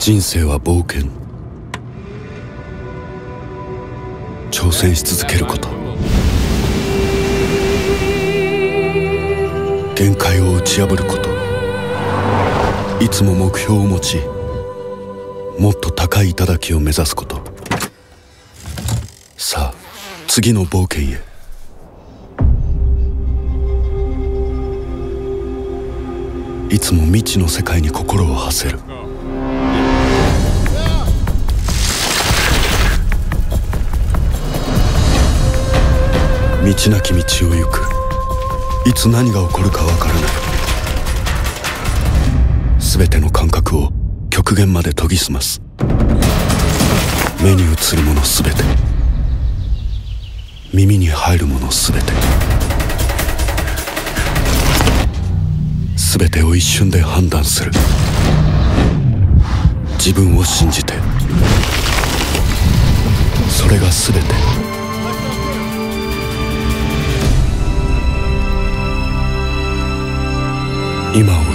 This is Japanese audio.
人生は冒険。挑戦し続けること、限界を打ち破ること、いつも目標を持ち、もっと高い頂を目指すこと。さあ、次の冒険へ。いつも未知の世界に心を馳せる。道なき道を行く。いつ何が起こるかわからない。全ての感覚を極限まで研ぎ澄ます。目に映るもの全て、耳に入るもの全て、全てを一瞬で判断する。自分を信じて、それが全て。今を